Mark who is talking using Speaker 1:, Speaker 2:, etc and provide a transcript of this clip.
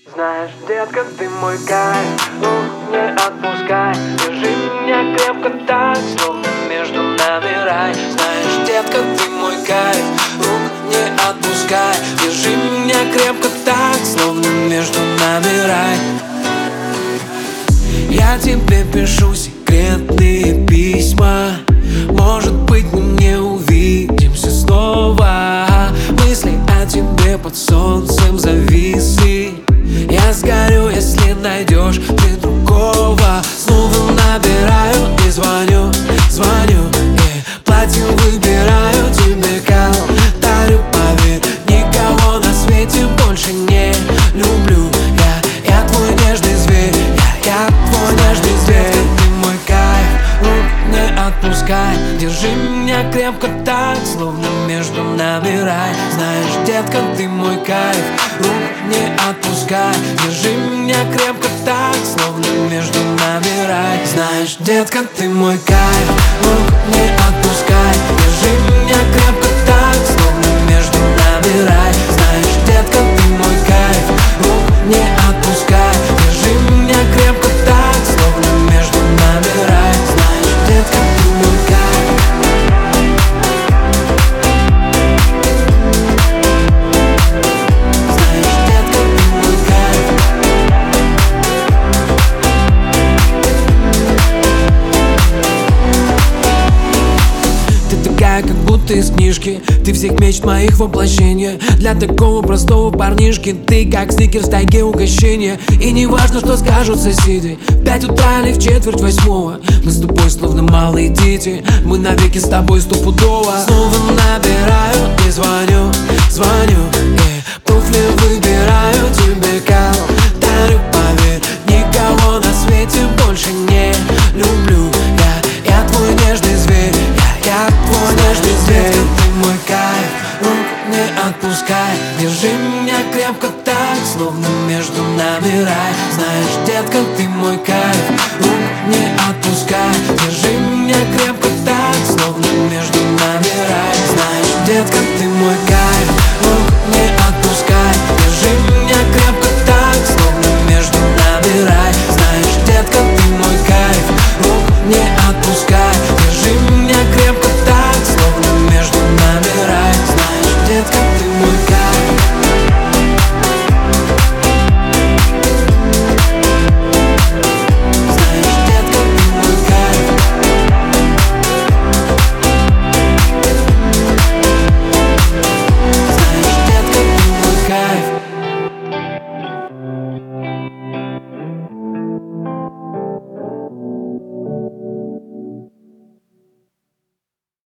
Speaker 1: Знаешь, детка, ты мой кайф, не отпускай. Держи меня крепко так, словно между нами рай. Знаешь, детка, ты мой кайф, не отпускай. Держи меня крепко так, словно между нами рай. Я тебе пишу секретные письма. Может быть, мы не увидимся снова. Мысли о тебе под солнцем зависли. Я сгорю, если найдешь ты другого. Снова набираю и звоню. Платье выбираю, тебе дарю, поверь. Никого на свете больше не люблю. Я твой нежный зверь, я твой нежный зверь. Ты мой кайф, не отпускай. Держи меня крепко так, словно между нами рай. Знаешь, детка, ты мой кайф, не отпускай. Держи меня крепко так, словно между нами рай. Знаешь, детка, ты мой кайф, не отпускай. Держи меня крепко так, словно между нами рай. Знаешь, детка, ты мой кайф, не отпускай. Держи меня крепко так, словно между нами рай. Знаешь, детка, ты мой кайф. Знаешь, детка, ты мой кайф. Ты такая, как будто из книжки. Ты всех мечт моих воплощение. Для такого простого парнишки ты как сникерс в тайге угощение. И не важно, что скажут соседи. В 5 утра или в 7:45. Мы с тобой словно малые дети. Мы навеки с тобой стопудово. Снова набираю и звоню. Туфли выбираю, тебе дарю, поверь. Никого на свете больше не люблю. Я твой нежный зверь, я твой нежный зверь. Ты мой кайф, не отпускай. Держи меня крепко так, словно между нами рай. Знаешь, детка, ты мой кайф, не отпускай. Держи меня крепко так, словно между нами рай. Знаешь, детка, ты мой кайф.